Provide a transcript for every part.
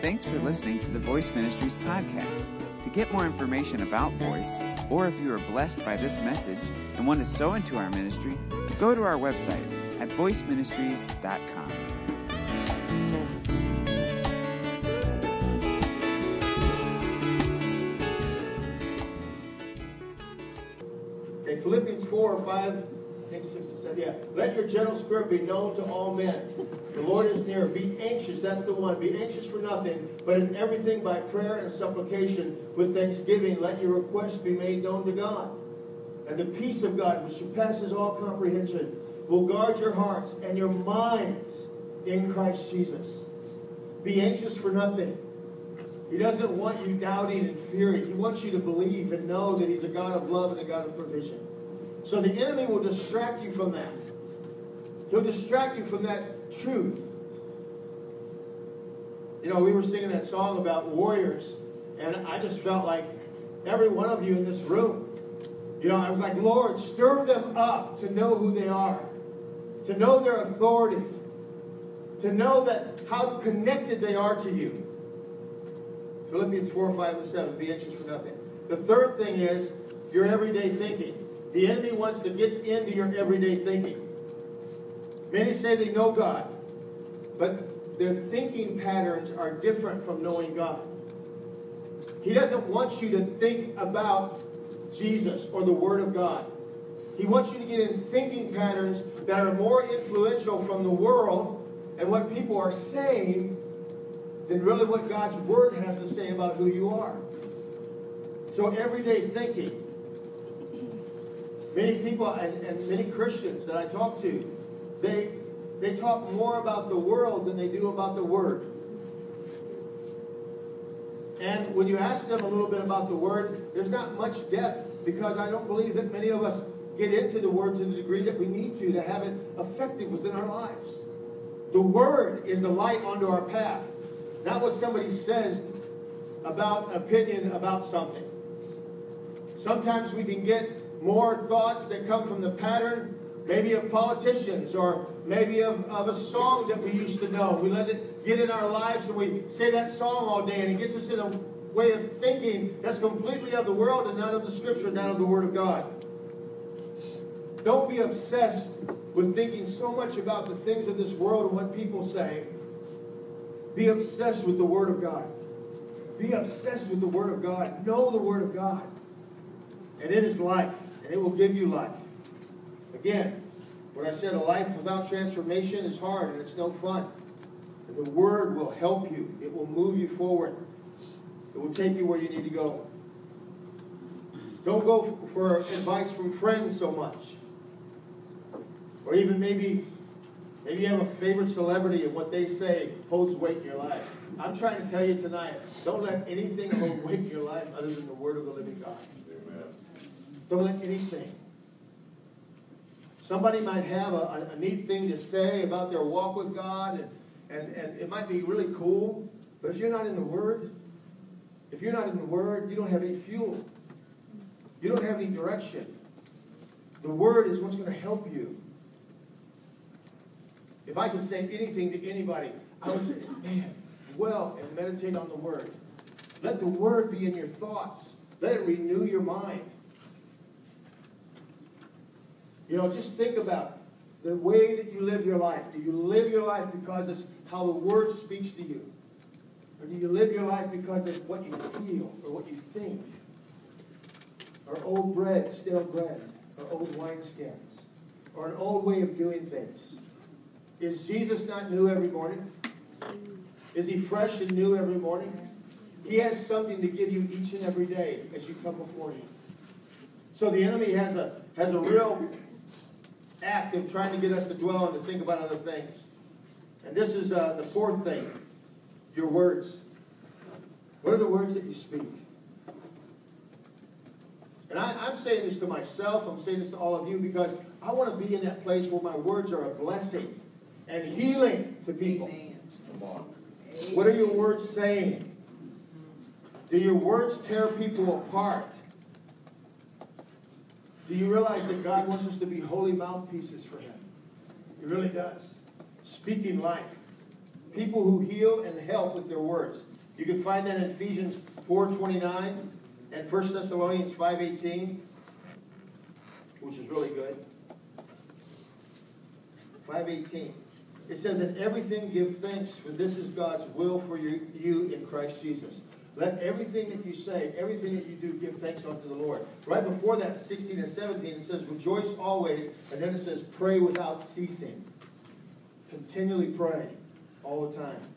Thanks for listening to the Voice Ministries podcast. To get more information about Voice, or if you are blessed by this message and want to sow into our ministry, go to our website at voiceministries.com. Okay, Philippians 4 or 5, I think 6 and 7, yeah. Let your gentle spirit be known to all men. The Lord is near. Be anxious, that's the one. Be anxious for nothing, but in everything by prayer and supplication with thanksgiving, let your requests be made known to God. And the peace of God, which surpasses all comprehension, will guard your hearts and your minds in Christ Jesus. Be anxious for nothing. He doesn't want you doubting and fearing. He wants you to believe and know that He's a God of love and a God of provision. So the enemy will distract you from that. He'll distract you from that truth. You know, we were singing that song about warriors, and I just felt like every one of you in this room, you know, I was like, Lord, stir them up to know who they are, to know their authority, to know that how connected they are to you. Philippians 4, 5, and 7, be anxious for nothing. The third thing is your everyday thinking. The enemy wants to get into your everyday thinking. Many say they know God, but their thinking patterns are different from knowing God. He doesn't want you to think about Jesus or the Word of God. He wants you to get in thinking patterns that are more influential from the world and what people are saying than really what God's Word has to say about who you are. So everyday thinking. Many people and many Christians that I talk to, they talk more about the world than they do about the Word. And when you ask them a little bit about the Word, there's not much depth because I don't believe that many of us get into the Word to the degree that we need to have it effective within our lives. The Word is the light onto our path. Not what somebody says about opinion about something. Sometimes we can get more thoughts that come from the pattern, maybe of politicians or maybe of a song that we used to know. We let it get in our lives and we say that song all day and it gets us in a way of thinking that's completely of the world and not of the Scripture, not of the Word of God. Don't be obsessed with thinking so much about the things of this world and what people say. Be obsessed with the Word of God. Be obsessed with the Word of God. Know the Word of God. And it is life. And it will give you life. Again, what I said, a life without transformation is hard and it's no fun. And the Word will help you. It will move you forward. It will take you where you need to go. Don't go for advice from friends so much. Or even maybe you have a favorite celebrity and what they say holds weight in your life. I'm trying to tell you tonight, don't let anything hold weight in your life other than the Word of the living God. Amen. Don't let anything. Somebody might have a neat thing to say about their walk with God, and it might be really cool, but if you're not in the Word, you don't have any fuel. You don't have any direction. The Word is what's going to help you. If I could say anything to anybody, I would say, man, dwell and meditate on the Word. Let the Word be in your thoughts. Let it renew your mind. You know, just think about the way that you live your life. Do you live your life because it's how the Word speaks to you? Or do you live your life because of what you feel or what you think? Or old bread, stale bread, or old wineskins, or an old way of doing things? Is Jesus not new every morning? Is He fresh and new every morning? He has something to give you each and every day as you come before Him. So the enemy has a real act of trying to get us to dwell and to think about other things. And this is the fourth thing, your words. What are the words that you speak? And I'm saying this to myself, I'm saying this to all of you because I want to be in that place where my words are a blessing and healing to people. Come on. What are your words saying? Do your words tear people apart? Do you realize that God wants us to be holy mouthpieces for Him? He really does. Speaking life. People who heal and help with their words. You can find that in Ephesians 4:29 and 1 Thessalonians 5:18, which is really good. 5:18. It says, "In everything give thanks, for this is God's will for you in Christ Jesus." Let everything that you say, everything that you do, give thanks unto the Lord. Right before that, 16 and 17, it says, "Rejoice always," and then it says, "Pray without ceasing." Continually pray all the time.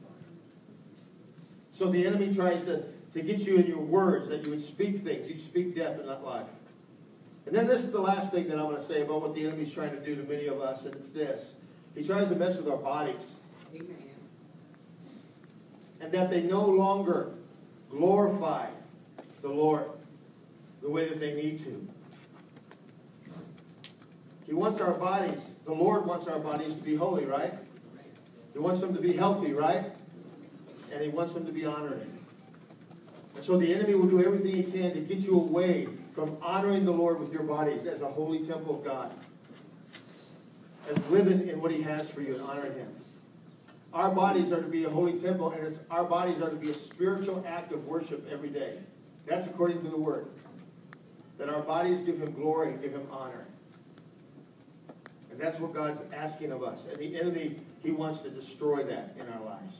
So the enemy tries to get you in your words, that you would speak things. You speak death and not life. And then this is the last thing that I want to say about what the enemy's trying to do to many of us, and it's this. He tries to mess with our bodies. Amen. And that they no longer glorify the Lord the way that they need to. He wants our bodies, the Lord wants our bodies to be holy, right? He wants them to be healthy, right? And He wants them to be honoring. And so the enemy will do everything he can to get you away from honoring the Lord with your bodies as a holy temple of God. And living in what He has for you and honoring Him. Our bodies are to be a holy temple, and our bodies are to be a spiritual act of worship every day. That's according to the Word. That our bodies give Him glory and give Him honor. And that's what God's asking of us. And the enemy, he wants to destroy that in our lives.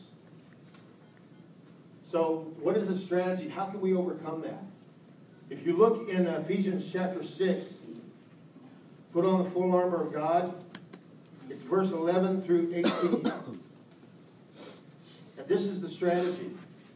So, what is the strategy? How can we overcome that? If you look in Ephesians chapter 6, put on the full armor of God. It's verse 11 through 18. And this is the strategy.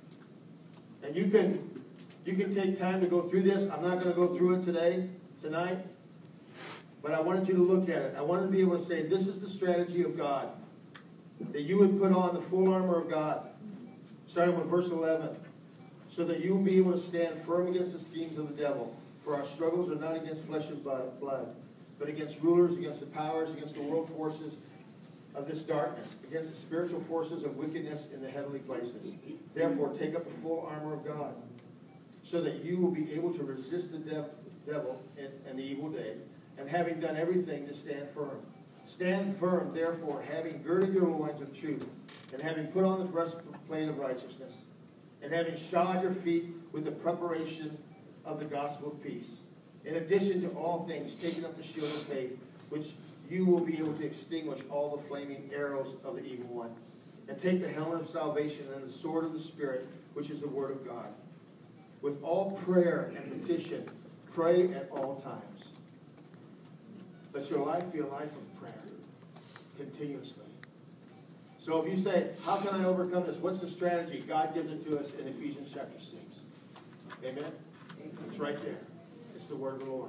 And you can take time to go through this. I'm not going to go through it tonight. But I wanted you to look at it. I wanted to be able to say, this is the strategy of God. That you would put on the full armor of God. Starting with verse 11. So that you will be able to stand firm against the schemes of the devil. For our struggles are not against flesh and blood, but against rulers, against the powers, against the world forces of this darkness, against the spiritual forces of wickedness in the heavenly places. Therefore, take up the full armor of God, so that you will be able to resist the devil and the evil day, and having done everything, to stand firm. Stand firm, therefore, having girded your loins with truth, and having put on the breastplate of righteousness, and having shod your feet with the preparation of the gospel of peace. In addition to all things, taking up the shield of faith, which you will be able to extinguish all the flaming arrows of the evil one. And take the helmet of salvation and the sword of the Spirit, which is the word of God. With all prayer and petition, pray at all times. Let your life be a life of prayer, continuously. So if you say, how can I overcome this? What's the strategy? God gives it to us in Ephesians chapter 6. Amen? It's right there. It's the word of the Lord.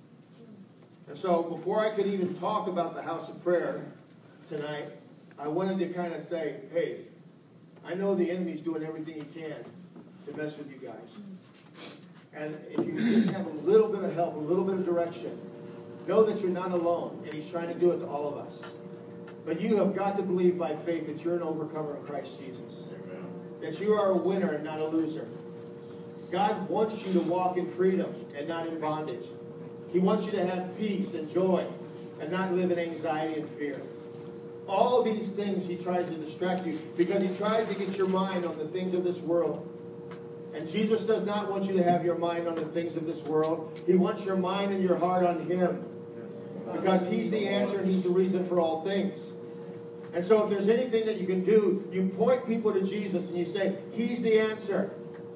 And so before I could even talk about the house of prayer tonight, I wanted to kind of say, hey, I know the enemy's doing everything he can to mess with you guys. And if you just have a little bit of help, a little bit of direction, know that you're not alone, and he's trying to do it to all of us. But you have got to believe by faith that you're an overcomer in Christ Jesus. Amen. That you are a winner and not a loser. God wants you to walk in freedom and not in bondage. He wants you to have peace and joy and not live in anxiety and fear. All these things he tries to distract you because he tries to get your mind on the things of this world. And Jesus does not want you to have your mind on the things of this world. He wants your mind and your heart on him. Because he's the answer and he's the reason for all things. And so if there's anything that you can do, you point people to Jesus and you say, he's the answer.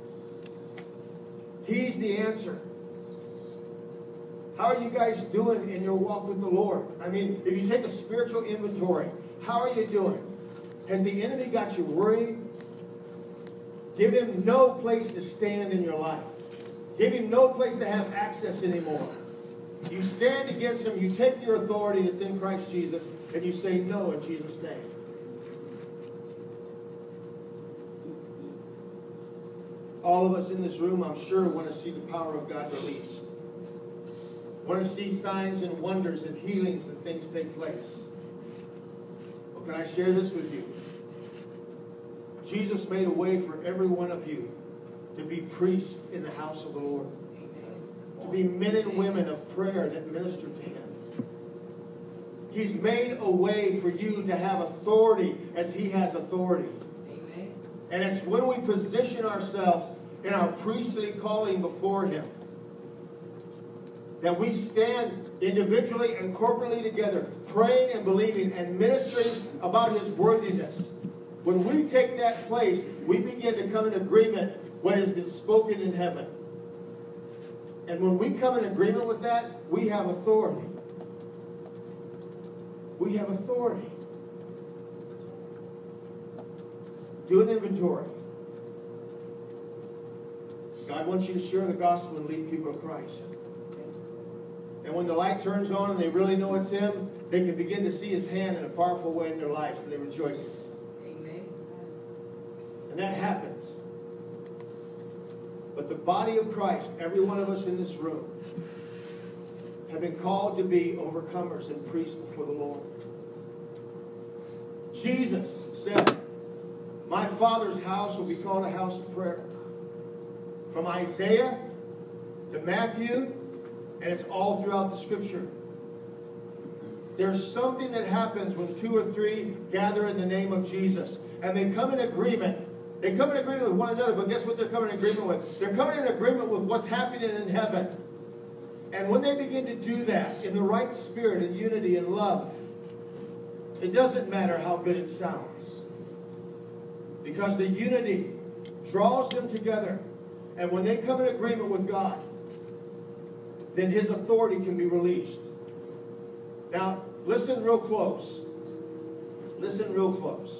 He's the answer. How are you guys doing in your walk with the Lord? I mean, if you take a spiritual inventory, how are you doing? Has the enemy got you worried? Give him no place to stand in your life. Give him no place to have access anymore. You stand against him, you take your authority that's in Christ Jesus, and you say no in Jesus' name. All of us in this room, I'm sure, want to see the power of God released. Want to see signs and wonders and healings and things take place. Well, can I share this with you? Jesus made a way for every one of you to be priests in the house of the Lord. To be men and women of prayer that minister to him. He's made a way for you to have authority as he has authority. Amen. And it's when we position ourselves in our priestly calling before Him that we stand individually and corporately together, praying and believing and ministering about His worthiness. When we take that place, we begin to come in agreement with what has been spoken in heaven. And when we come in agreement with that, we have authority. We have authority. Do an inventory. God wants you to share the gospel and lead people to Christ. And when the light turns on and they really know it's Him, they can begin to see His hand in a powerful way in their lives, and they rejoice in it. Amen. And that happens. But the body of Christ, every one of us in this room, have been called to be overcomers and priests before the Lord. Jesus said, "My Father's house will be called a house of prayer." From Isaiah to Matthew, and it's all throughout the Scripture. There's something that happens when 2 or 3 gather in the name of Jesus, and they come in agreement. They come in agreement with one another, but guess what they're coming in agreement with? They're coming in agreement with what's happening in heaven. And when they begin to do that in the right spirit, in unity and love, it doesn't matter how good it sounds. Because the unity draws them together. And when they come in agreement with God, then His authority can be released. Now, listen real close. Listen real close.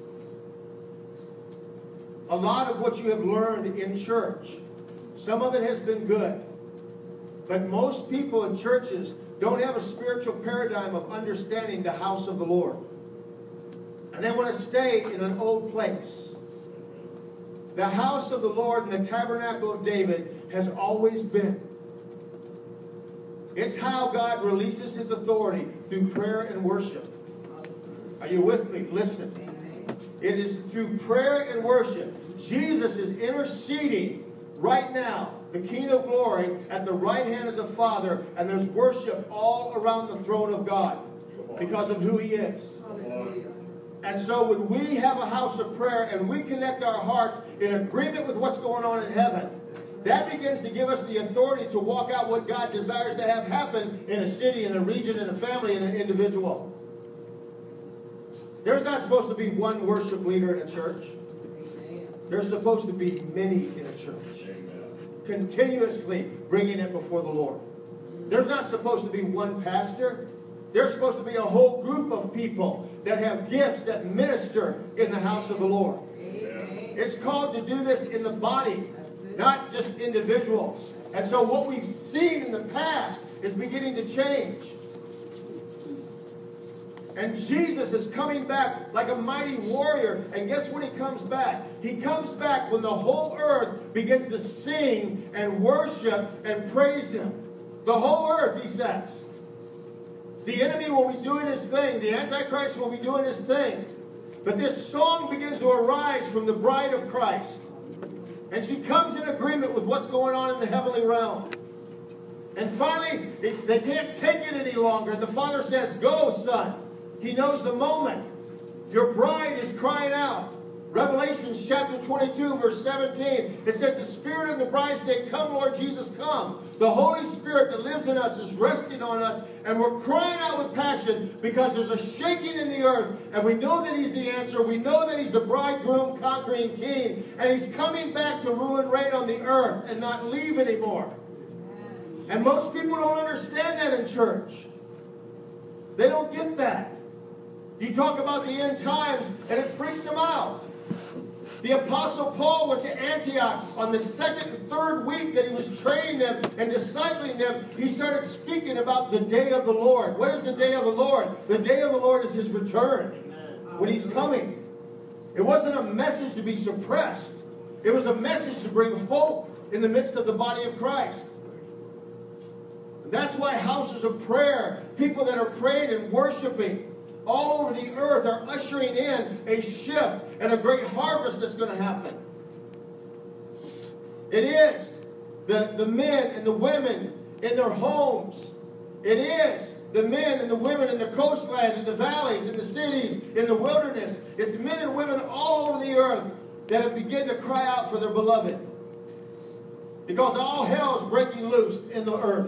A lot of what you have learned in church, some of it has been good. But most people in churches don't have a spiritual paradigm of understanding the house of the Lord. And they want to stay in an old place. The house of the Lord and the tabernacle of David has always been. It's how God releases His authority through prayer and worship. Are you with me? Listen. It is through prayer and worship. Jesus is interceding right now, the King of Glory, at the right hand of the Father, and there's worship all around the throne of God because of who He is. And so when we have a house of prayer and we connect our hearts in agreement with what's going on in heaven, that begins to give us the authority to walk out what God desires to have happen in a city, in a region, in a family, in an individual. There's not supposed to be one worship leader in a church. There's supposed to be many in a church. Continuously bringing it before the Lord. There's not supposed to be one pastor. There's supposed to be a whole group of people that have gifts that minister in the house of the Lord. Amen. It's called to do this in the body, not just individuals. And so what we've seen in the past is beginning to change. And Jesus is coming back like a mighty warrior. And guess when He comes back? He comes back when the whole earth begins to sing and worship and praise Him. The whole earth, He says. The enemy will be doing his thing. The Antichrist will be doing his thing. But this song begins to arise from the bride of Christ. And she comes in agreement with what's going on in the heavenly realm. And finally, they can't take it any longer. And the Father says, "Go, son." He knows the moment. Your bride is crying out. Revelation chapter 22, verse 17. It says, "The Spirit and the bride say, 'Come, Lord Jesus, come.'" The Holy Spirit that lives in us is resting on us, and we're crying out with passion because there's a shaking in the earth, and we know that He's the answer. We know that He's the bridegroom, conquering King, and He's coming back to rule and reign on the earth and not leave anymore. And most people don't understand that in church. They don't get that. You talk about the end times, and it freaks them out. The Apostle Paul went to Antioch on the 2nd and 3rd week that he was training them and discipling them. He started speaking about the day of the Lord. What is the day of the Lord? The day of the Lord is His return. Amen. When He's coming. It wasn't a message to be suppressed. It was a message to bring hope in the midst of the body of Christ. And that's why houses of prayer, people that are praying and worshiping all over the earth, are ushering in a shift and a great harvest that's going to happen. It is the men and the women in their homes. It is the men and the women in the coastland, in the valleys, in the cities, in the wilderness. It's men and women all over the earth that have begun to cry out for their beloved. Because all hell is breaking loose in the earth.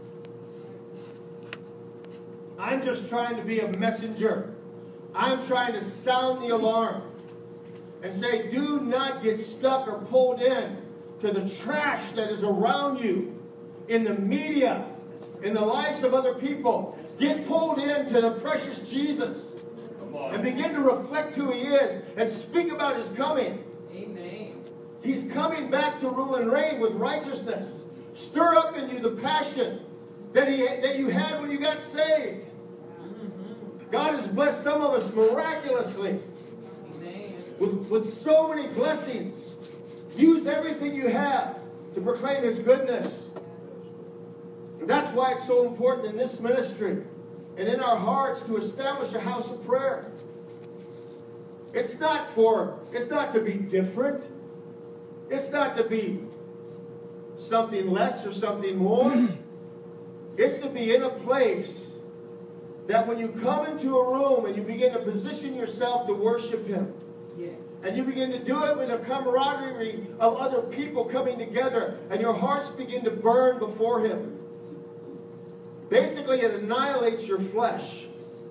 I'm just trying to be a messenger. I'm trying to sound the alarm and say, do not get stuck or pulled in to the trash that is around you, in the media, in the lives of other people. Get pulled into the precious Jesus and begin to reflect who He is and speak about His coming. Amen. He's coming back to rule and reign with righteousness. Stir up in you the passion that you had when you got saved. God has blessed some of us miraculously with so many blessings. Use everything you have to proclaim His goodness. And that's why it's so important in this ministry and in our hearts to establish a house of prayer. It's not to be different. It's not to be something less or something more. It's to be in a place that when you come into a room and you begin to position yourself to worship Him, Yes. and you begin to do it with a camaraderie of other people coming together, and your hearts begin to burn before Him. Basically, it annihilates your flesh.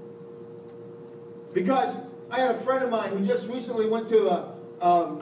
Because I had a friend of mine who just recently went to a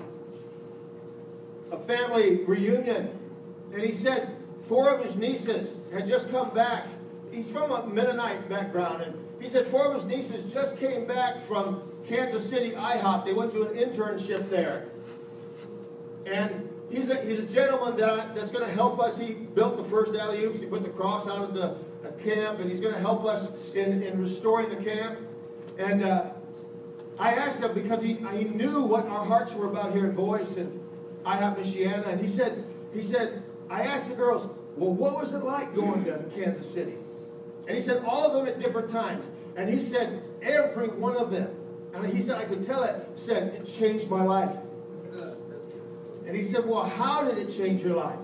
family reunion, and he said 4 of his nieces had just come back. He's from a Mennonite background, and he said 4 of his nieces just came back from Kansas City IHOP. They went to an internship there. And he's a gentleman that's going to help us. He built the first alley-oops. He put the cross out of the camp, and he's going to help us in restoring the camp. And I asked him, because he knew what our hearts were about here at Voice and IHOP Michiana. And he said, I asked the girls, well, what was it like going to Kansas City? And he said, all of them at different times. And he said, every one of them. And he said, I could tell it changed my life. And he said, well, how did it change your life?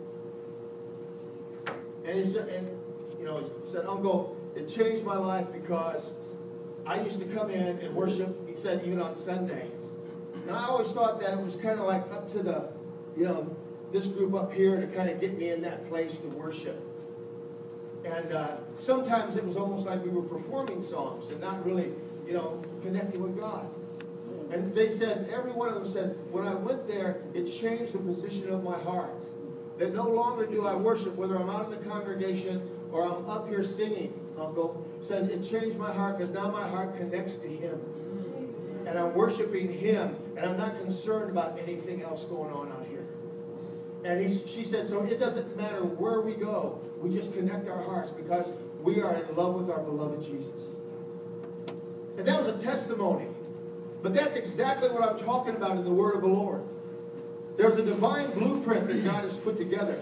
And he said, Uncle, it changed my life because I used to come in and worship, he said, even on Sunday. And I always thought that it was kind of like up to the, this group up here to kind of get me in that place to worship. And sometimes it was almost like we were performing songs and not really, connecting with God. And they said, every one of them said, when I went there, it changed the position of my heart. That no longer do I worship, whether I'm out in the congregation or I'm up here singing, Uncle. Said it changed my heart because now my heart connects to Him. And I'm worshiping Him, and I'm not concerned about anything else going on out here. And she said, so it doesn't matter where we go, we just connect our hearts because we are in love with our beloved Jesus. And that was a testimony. But that's exactly what I'm talking about in the Word of the Lord. There's a divine blueprint that God has put together.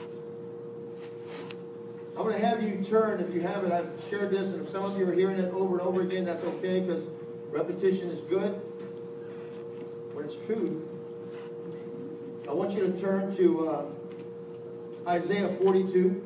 I'm going to have you turn, if you haven't, I've shared this, and if some of you are hearing it over and over again, that's okay, because repetition is good when it's true. I want you to turn to Isaiah 42.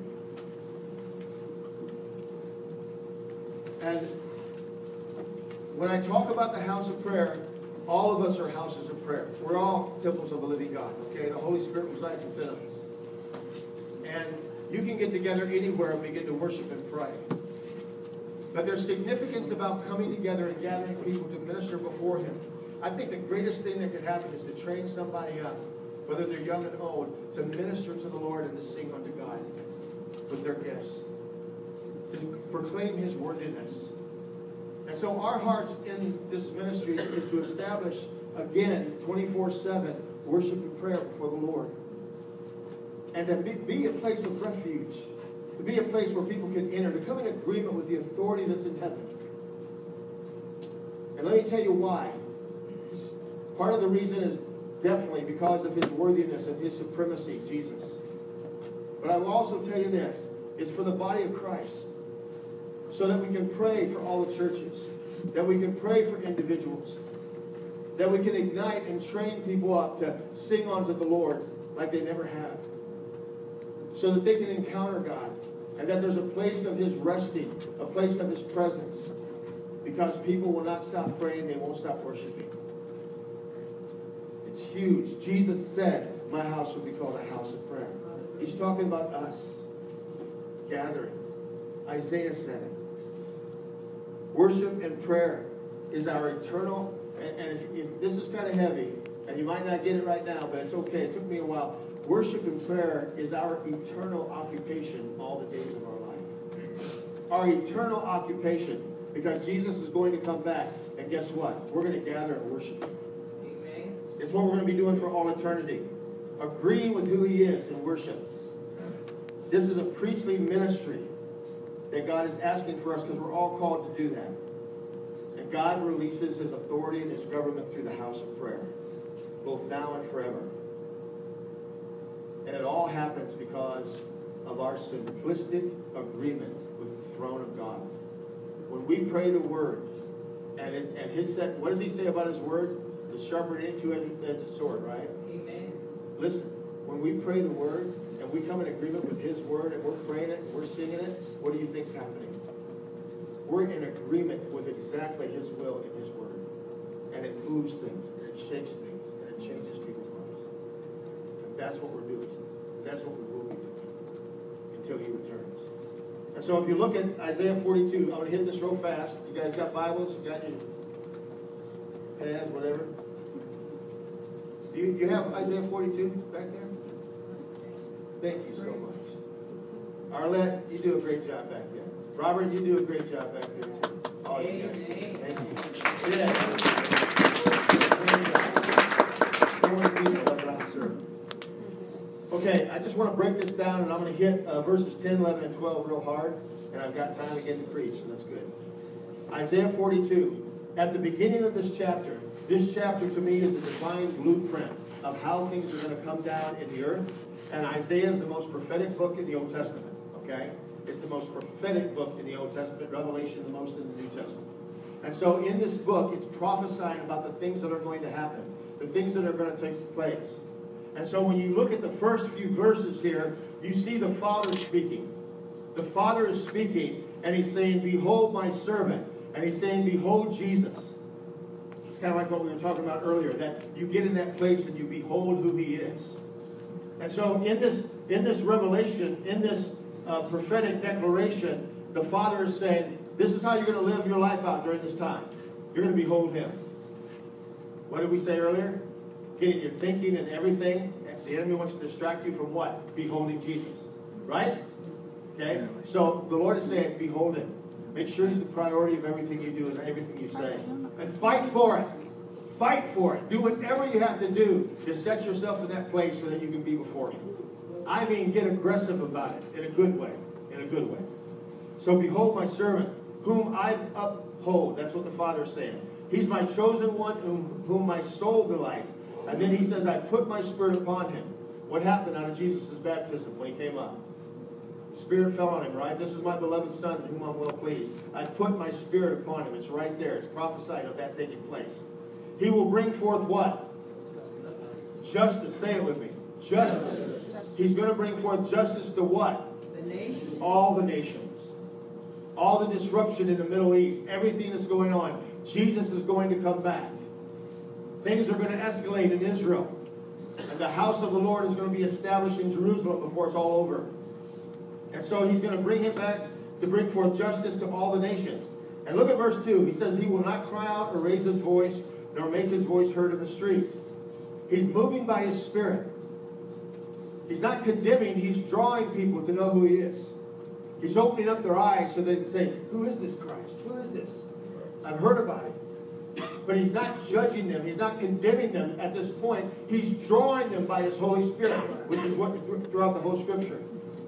And when I talk about the house of prayer, all of us are houses of prayer. We're all temples of the living God, okay? The Holy Spirit resides within us. And you can get together anywhere and begin to worship and pray. But there's significance about coming together and gathering people to minister before Him. I think the greatest thing that could happen is to train somebody up, whether they're young and old, to minister to the Lord and to sing unto God with their gifts, to proclaim His worthiness. And so our hearts in this ministry is to establish, again, 24/7 worship and prayer before the Lord. And to be a place of refuge, to be a place where people can enter, to come in agreement with the authority that's in heaven. And let me tell you why. Part of the reason is definitely because of His worthiness and His supremacy, Jesus. But I will also tell you this, it's for the body of Christ. So that we can pray for all the churches, that we can pray for individuals, that we can ignite and train people up to sing unto the Lord like they never have, so that they can encounter God, and that there's a place of His resting, a place of His presence, because people will not stop praying, they won't stop worshiping. It's huge. Jesus said, my house will be called a house of prayer. He's talking about us gathering. Isaiah said it. Worship and prayer is our eternal, and if this is kind of heavy, and you might not get it right now, but it's okay. It took me a while. Worship and prayer is our eternal occupation all the days of our life. Our eternal occupation, because Jesus is going to come back, and guess what? We're going to gather and worship Him. Amen. It's what we're going to be doing for all eternity. Agreeing with who He is in worship. This is a priestly ministry that God is asking for us because we're all called to do that. And God releases His authority and His government through the house of prayer, both now and forever. And it all happens because of our simplistic agreement with the throne of God. When we pray the Word, and His set, what does He say about His Word? The sharper than any two-edged sword, right? Amen. Listen, when we pray the Word, and we come in agreement with His Word, and we're praying it, and we're singing it, what do you think's happening? We're in agreement with exactly His will in His Word. And it moves things, and it shakes things, and it changes people's lives. And that's what we're doing. That's what we will be doing until He returns. And so if you look at Isaiah 42, I'm going to hit this real fast. You guys got Bibles? You got your pads, whatever? Do you have Isaiah 42 back there? Thank you so much. Arlette, you do a great job back there. Robert, you do a great job back there too. All you guys. Thank you. Yeah. Okay, I just want to break this down, and I'm going to hit verses 10, 11, and 12 real hard, and I've got time again to preach, so that's good. Isaiah 42. At the beginning of this chapter to me is a divine blueprint of how things are going to come down in the earth. And Isaiah is the most prophetic book in the Old Testament, okay? It's the most prophetic book in the Old Testament, Revelation the most in the New Testament. And so in this book, it's prophesying about the things that are going to happen, the things that are going to take place. And so when you look at the first few verses here, you see the Father speaking. The Father is speaking, and He's saying, behold my servant. And He's saying, behold Jesus. It's kind of like what we were talking about earlier, that you get in that place and you behold who He is. And so in this revelation, in this prophetic declaration, the Father is saying, this is how you're going to live your life out during this time. You're going to behold Him. What did we say earlier? Getting your thinking and everything. The enemy wants to distract you from what? Beholding Jesus. Right? Okay? So the Lord is saying, behold Him. Make sure He's the priority of everything you do and everything you say. And fight for it. Fight for it. Do whatever you have to do to set yourself in that place so that you can be before Him. I mean, get aggressive about it in a good way. In a good way. So behold my servant, whom I uphold. That's what the Father is saying. He's my chosen one, whom my soul delights. And then He says, I put my Spirit upon Him. What happened out of Jesus' baptism when He came up? The Spirit fell on Him, right? This is my beloved Son, in whom I'm well pleased. I put my Spirit upon Him. It's right there. It's prophesied of that taking place. He will bring forth what? Justice. Say it with me. Justice. He's going to bring forth justice to what? The nations. All the nations. All the disruption in the Middle East. Everything that's going on. Jesus is going to come back. Things are going to escalate in Israel. And the house of the Lord is going to be established in Jerusalem before it's all over. And so He's going to bring Him back to bring forth justice to all the nations. And look at verse 2. He says, He will not cry out or raise His voice, nor make His voice heard in the street. He's moving by His Spirit. He's not condemning. He's drawing people to know who He is. He's opening up their eyes so they can say, who is this Christ? Who is this? I've heard about Him. But He's not judging them. He's not condemning them at this point. He's drawing them by His Holy Spirit, which is what throughout the whole Scripture.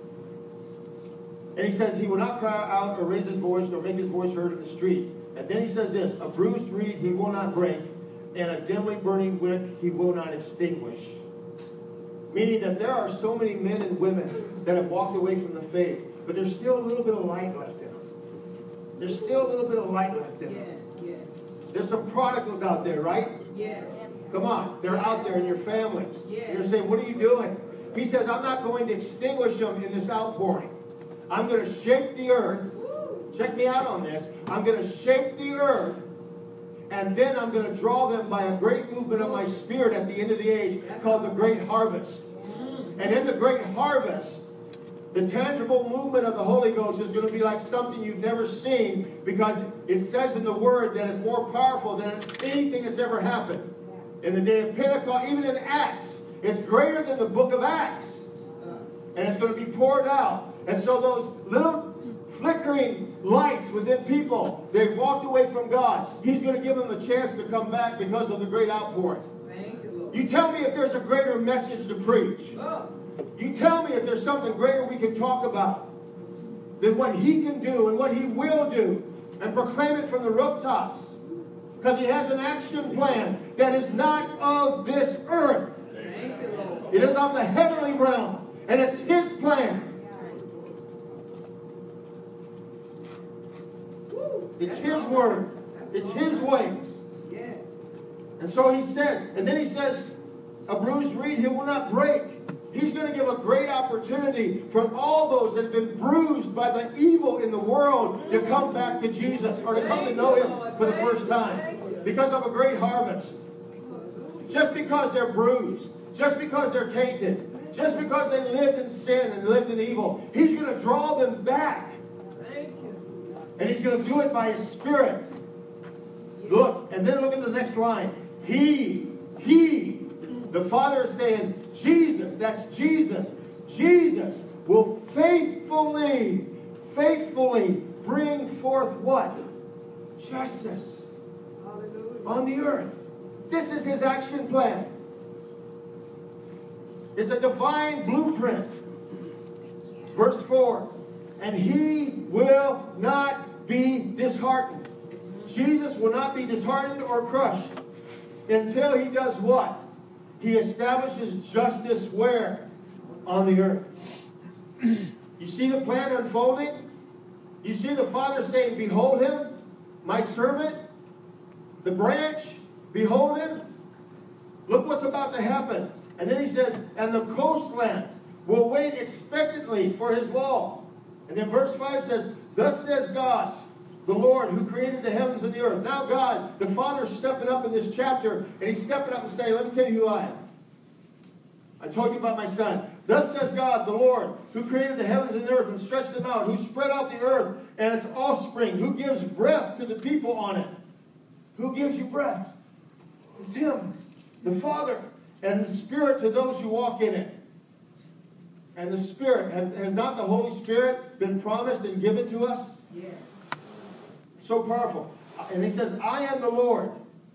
And He says, He will not cry out or raise His voice, nor make His voice heard in the street. And then He says this, a bruised reed He will not break, and a dimly burning wick He will not extinguish. Meaning that there are so many men and women that have walked away from the faith, but there's still a little bit of light left in them. There's still a little bit of light left in them. Yes. There's some prodigals out there, right? Yes. Come on. They're out there in your families. Yes. You're saying, what are you doing? He says, I'm not going to extinguish them in this outpouring. I'm going to shake the earth. Check me out on this. I'm going to shake the earth, And then I'm going to draw them by a great movement of my Spirit at the end of the age called the Great Harvest. And in the Great Harvest, the tangible movement of the Holy Ghost is going to be like something you've never seen, because it says in the Word that it's more powerful than anything that's ever happened. In the day of Pentecost, even in Acts, it's greater than the book of Acts. And it's going to be poured out. And so those little flickering lights within people, they've walked away from God. He's going to give them a chance to come back because of the great outpouring. Thank you, Lord. You tell me if there's a greater message to preach. You tell me if there's something greater we can talk about than what He can do and what He will do, and proclaim it from the rooftops. Because He has an action plan that is not of this earth. Thank you, Lord. It is of the heavenly realm. And it's His plan. It's His word. It's His ways. Yes. And so He says, and then He says, a bruised reed He will not break. He's going to give a great opportunity for all those that have been bruised by the evil in the world to come back to Jesus, or to come to know Him for the first time, because of a great harvest. Just because they're bruised, just because they're tainted, just because they lived in sin and lived in evil, He's going to draw them back. And He's going to do it by His Spirit. Look, and then look at the next line. He, the Father is saying, Jesus, that's Jesus. Jesus will faithfully bring forth what? Justice on the earth. This is His action plan. It's a divine blueprint. Verse 4. And He will not be disheartened. Jesus will not be disheartened or crushed until He does what? He establishes justice where? On the earth. You see the plan unfolding? You see the Father saying, behold Him, my servant, the branch, behold Him. Look what's about to happen. And then He says, and the coastlands will wait expectantly for His law. And then verse 5 says, thus says God, the Lord, who created the heavens and the earth. Now God, the Father, is stepping up in this chapter, and He's stepping up and saying, let me tell you who I am. I told you about my Son. Thus says God, the Lord, who created the heavens and the earth and stretched them out, who spread out the earth and its offspring, who gives breath to the people on it. Who gives you breath? It's Him, the Father, and the Spirit to those who walk in it. And the Spirit, has not the Holy Spirit been promised and given to us? Yes. So powerful. And He says, I am the Lord.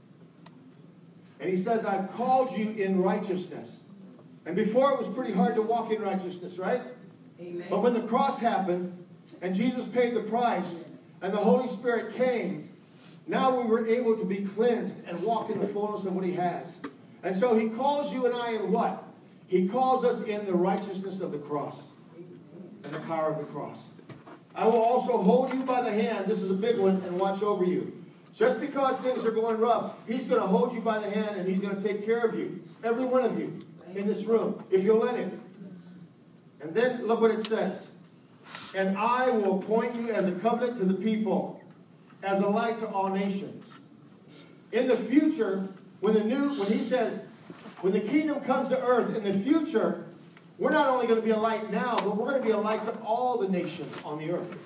And He says, I've called you in righteousness. And before it was pretty hard to walk in righteousness, right? Amen. But when the cross happened, and Jesus paid the price, and the Holy Spirit came, now we were able to be cleansed and walk in the fullness of what He has. And so He calls you and I in what? He calls us in the righteousness of the cross and the power of the cross. I will also hold you by the hand, this is a big one, and watch over you. Just because things are going rough, He's going to hold you by the hand, and He's going to take care of you. Every one of you in this room, if you'll let Him. And then look what it says. And I will appoint you as a covenant to the people, as a light to all nations. In the future, when He says, when the kingdom comes to earth, in the future, we're not only going to be a light now, but we're going to be a light to all the nations on the earth.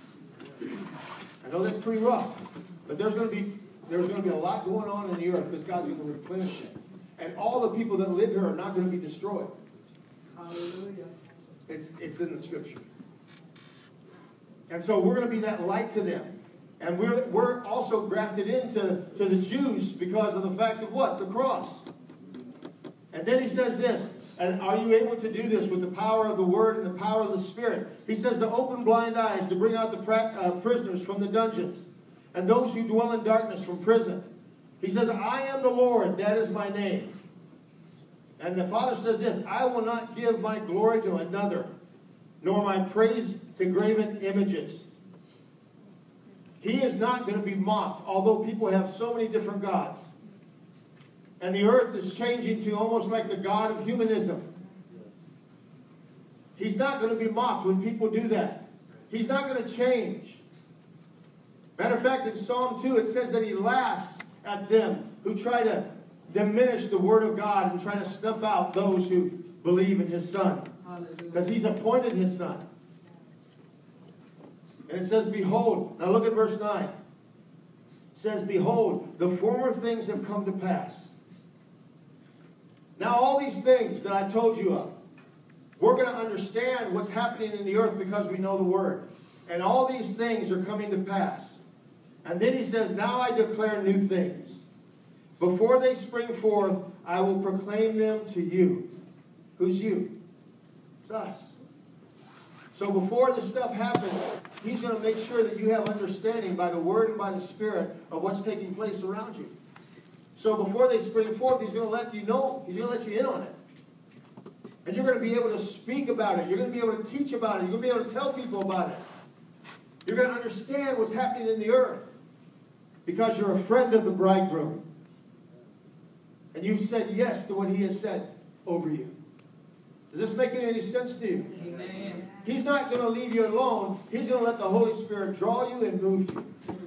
I know that's pretty rough, but there's going to be a lot going on in the earth because God's going to replenish it. And all the people that live here are not going to be destroyed. Hallelujah. It's in the Scripture. And so we're going to be that light to them. And we're also grafted into the Jews because of the fact of what? The cross. And then He says this, and are you able to do this with the power of the Word and the power of the Spirit? He says to open blind eyes, to bring out the prisoners from the dungeons, and those who dwell in darkness from prison. He says, I am the Lord, that is my name. And the Father says this, I will not give my glory to another, nor my praise to graven images. He is not going to be mocked, although people have so many different gods. And the earth is changing to almost like the god of humanism. He's not going to be mocked when people do that. He's not going to change. Matter of fact, in Psalm 2, it says that He laughs at them who try to diminish the Word of God and try to snuff out those who believe in His Son. Because He's appointed His Son. And it says, behold. Now look at verse 9. It says, behold, the former things have come to pass. Now all these things that I told you of, we're going to understand what's happening in the earth because we know the Word. And all these things are coming to pass. And then He says, now I declare new things. Before they spring forth, I will proclaim them to you. Who's you? It's us. So before this stuff happens, He's going to make sure that you have understanding by the Word and by the Spirit of what's taking place around you. So before they spring forth, He's going to let you know. He's going to let you in on it. And you're going to be able to speak about it. You're going to be able to teach about it. You're going to be able to tell people about it. You're going to understand what's happening in the earth. Because you're a friend of the bridegroom. And you've said yes to what He has said over you. Does this make any sense to you? Amen. He's not going to leave you alone. He's going to let the Holy Spirit draw you and move you.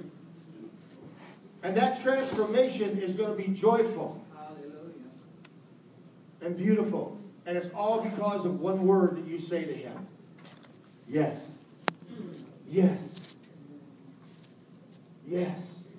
And that transformation is going to be joyful. Hallelujah. And beautiful. And it's all because of one word that you say to Him. Yes. Yes. Yes.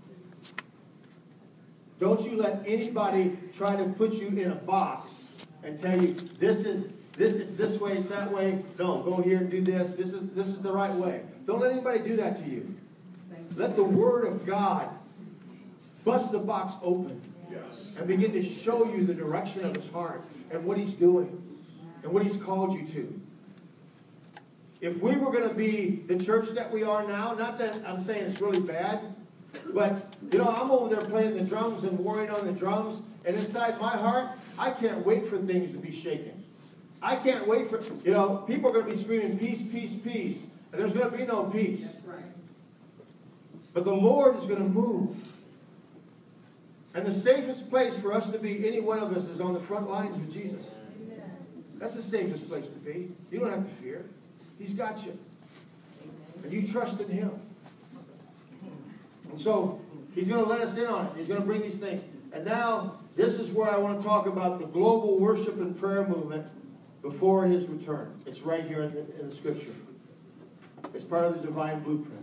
Don't you let anybody try to put you in a box and tell you it's this way, it's that way. No, go here and do this. This is the right way. Don't let anybody do that to you. Let the Word of God bust the box open. Yes. And begin to show you the direction of His heart and what He's doing and what He's called you to. If we were going to be the church that we are now, not that I'm saying it's really bad, but, I'm over there playing the drums and worrying on the drums, and inside my heart, I can't wait for things to be shaken. I can't wait for, people are going to be screaming, peace, peace, peace, and there's going to be no peace. That's right. But the Lord is going to move. And the safest place for us to be, any one of us, is on the front lines with Jesus. That's the safest place to be. You don't have to fear. He's got you. And you trust in Him. And so, He's going to let us in on it. He's going to bring these things. And now, this is where I want to talk about the global worship and prayer movement before His return. It's right here in the Scripture. It's part of the divine blueprint.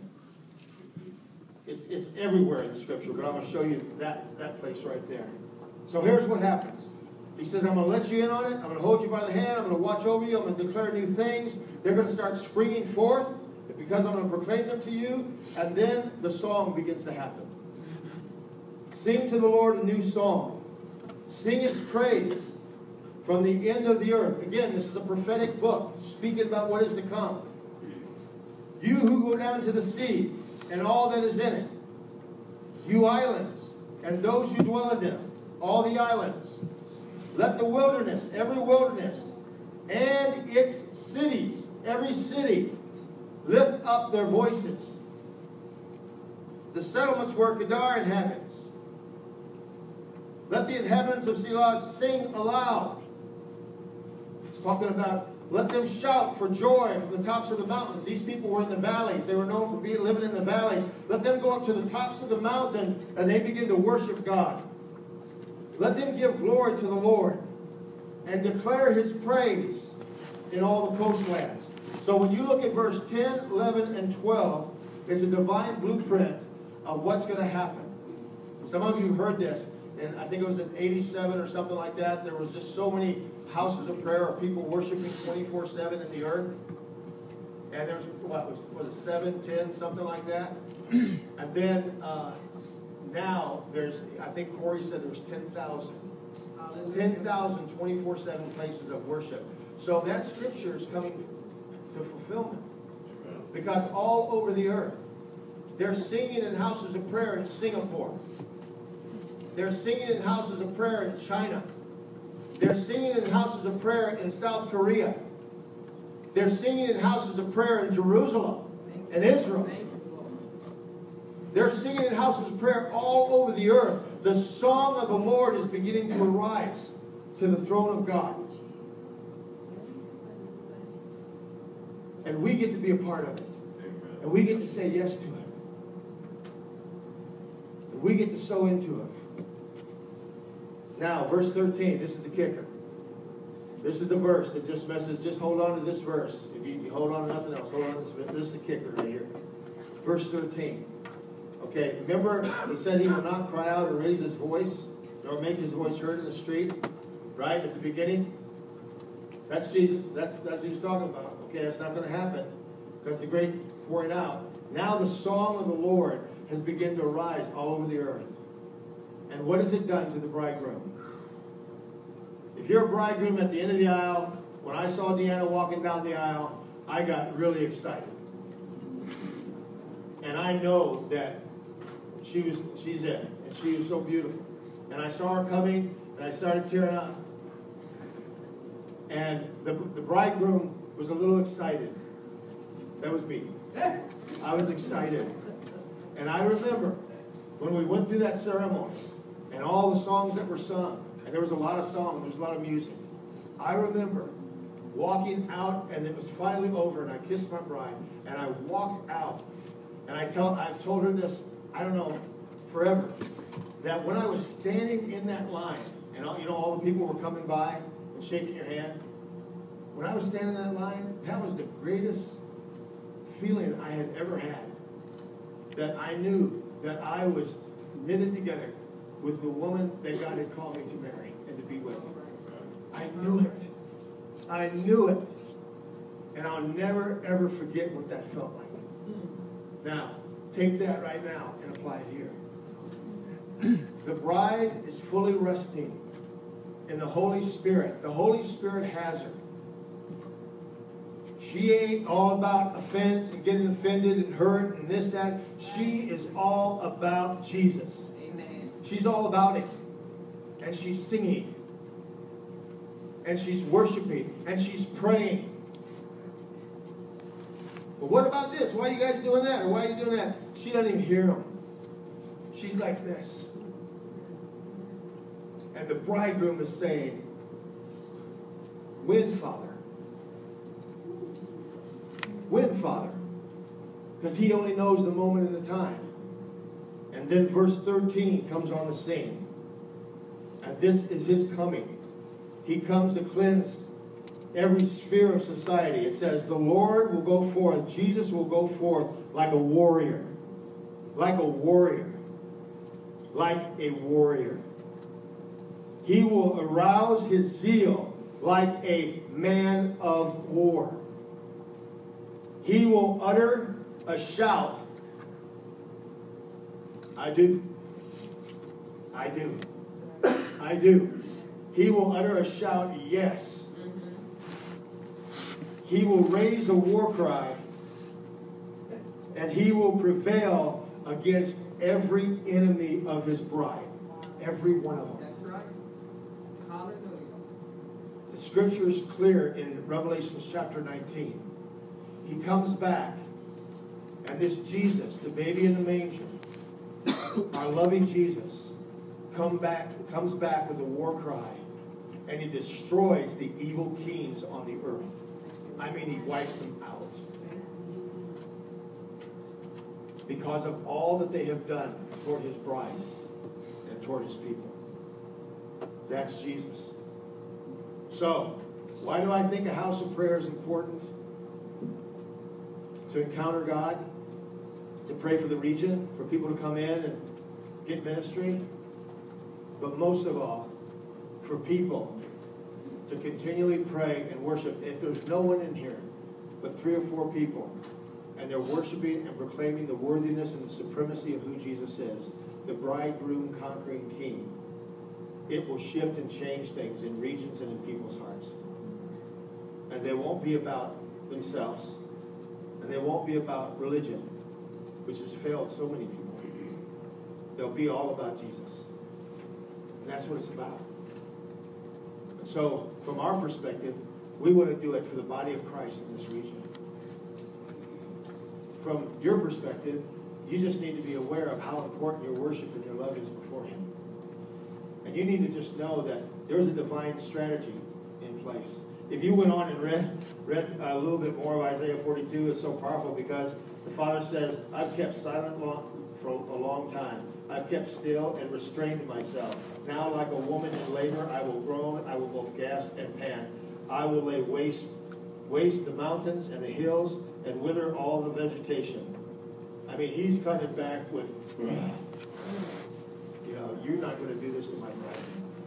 It's everywhere in the Scripture, but I'm going to show you that place right there. So here's what happens. He says, I'm going to let you in on it. I'm going to hold you by the hand. I'm going to watch over you. I'm going to declare new things. They're going to start springing forth because I'm going to proclaim them to you. And then the song begins to happen. Sing to the Lord a new song. Sing His praise from the end of the earth. Again, this is a prophetic book speaking about what is to come. You who go down to the sea and all that is in it. You islands and those who dwell in them. All the islands. Let the wilderness, every wilderness, and its cities, every city, lift up their voices. The settlements where Kedar inhabits. Let the inhabitants of Selah sing aloud. It's talking about, let them shout for joy from the tops of the mountains. These people were in the valleys. They were known for living in the valleys. Let them go up to the tops of the mountains and they begin to worship God. Let them give glory to the Lord and declare His praise in all the coastlands. So when you look at verse 10, 11, and 12, it's a divine blueprint of what's going to happen. Some of you heard this, and I think it was in 87 or something like that. There was just so many houses of prayer of people worshiping 24/7 in the earth. And there's, was it 7, 10, something like that? And then now there's, I think Corey said there was 10,000. 10,000 24/7 places of worship. So that scripture is coming to fulfillment. Because all over the earth, they're singing in houses of prayer in Singapore. They're singing in houses of prayer in China. They're singing in houses of prayer in South Korea. They're singing in houses of prayer in Jerusalem and Israel. They're singing in houses of prayer all over the earth. The song of the Lord is beginning to arise to the throne of God. And we get to be a part of it. And we get to say yes to it. And we get to sow into it. Now, verse 13, this is the kicker. This is the verse that just messes. Just hold on to this verse. If you hold on to nothing else, hold on to this. This is the kicker right here. Verse 13. Okay, remember he said he will not cry out or raise his voice, nor make his voice heard in the street, right, at the beginning? That's Jesus. That's what he's talking about. Okay, that's not going to happen. That's the great pouring out. Now the song of the Lord has begun to rise all over the earth. And what has it done to the bridegroom? If you're a bridegroom at the end of the aisle, when I saw Deanna walking down the aisle, I got really excited. And I know that she's it. And she was so beautiful. And I saw her coming, and I started tearing up. And the bridegroom was a little excited. That was me. I was excited. And I remember when we went through that ceremony, and all the songs that were sung, and there was a lot of songs, there was a lot of music. I remember walking out, and it was finally over, and I kissed my bride, and I walked out, and I've told her this, I don't know, forever, that when I was standing in that line, and all the people were coming by and shaking your hand, when I was standing in that line, that was the greatest feeling I had ever had. That I knew that I was knitted together with the woman that God had called me to marry and to be with. I knew it. I knew it. And I'll never, ever forget what that felt like. Now, take that right now and apply it here. The bride is fully resting in the Holy Spirit. The Holy Spirit has her. She ain't all about offense and getting offended and hurt and this, that. She is all about Jesus. Amen. She's all about it. And she's singing. And she's worshiping. And she's praying. But what about this? Why are you guys doing that? Or why are you doing that? She doesn't even hear them. She's like this. And the bridegroom is saying, "When, Father? When, Father?" Because he only knows the moment and the time. And then verse 13 comes on the scene. And this is his coming. He comes to cleanse every sphere of society. It says, the Lord will go forth. Jesus will go forth like a warrior. Like a warrior. Like a warrior. He will arouse his zeal like a man of war. He will utter a shout. I do. I do. I do. He will utter a shout, yes. He will raise a war cry, and he will prevail against every enemy of his bride. Every one of them. That's right. Hallelujah. The scripture is clear in Revelation chapter 19. He comes back, and this Jesus, the baby in the manger, our loving Jesus, comes back with a war cry, and he destroys the evil kings on the earth. I mean, he wipes them out. Because of all that they have done toward his bride and toward his people. That's Jesus. So, why do I think a house of prayer is important? To encounter God, to pray for the region, for people to come in and get ministry, but most of all, for people to continually pray and worship. If there's no one in here but 3 or 4 people, and they're worshiping and proclaiming the worthiness and the supremacy of who Jesus is, the bridegroom conquering king, it will shift and change things in regions and in people's hearts. And they won't be about themselves. And they won't be about religion, which has failed so many people. They'll be all about Jesus. And that's what it's about. So, from our perspective, we want to do it for the body of Christ in this region. From your perspective, you just need to be aware of how important your worship and your love is before him. And you need to just know that there's a divine strategy in place. If you went on and read a little bit more of Isaiah 42, it's so powerful because the Father says, I've kept silent for a long time. I've kept still and restrained myself. Now, like a woman in labor, I will groan, I will both gasp and pant. I will lay waste the mountains and the hills and wither all the vegetation. I mean, he's coming back with, you're not going to do this to my bride.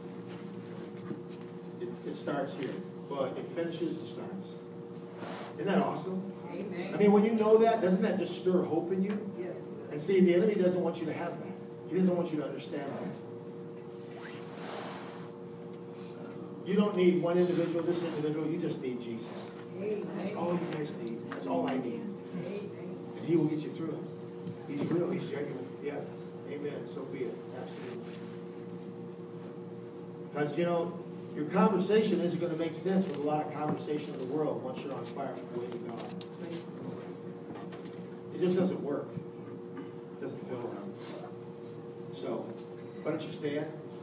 It starts here, but it finishes, it starts. Isn't that awesome? Amen. I mean, when you know that, doesn't that just stir hope in you? Yes. And see, the enemy doesn't want you to have that. He doesn't want you to understand that. You don't need one individual, this individual. You just need Jesus. Amen. That's all you guys need. That's all I need. Amen. And he will get you through it. He's real. He's genuine. Yeah. Amen. So be it. Absolutely. Because, your conversation isn't going to make sense with a lot of conversation in the world once you're on fire with the way to God. It just doesn't work. It doesn't feel right. So, why don't you stand?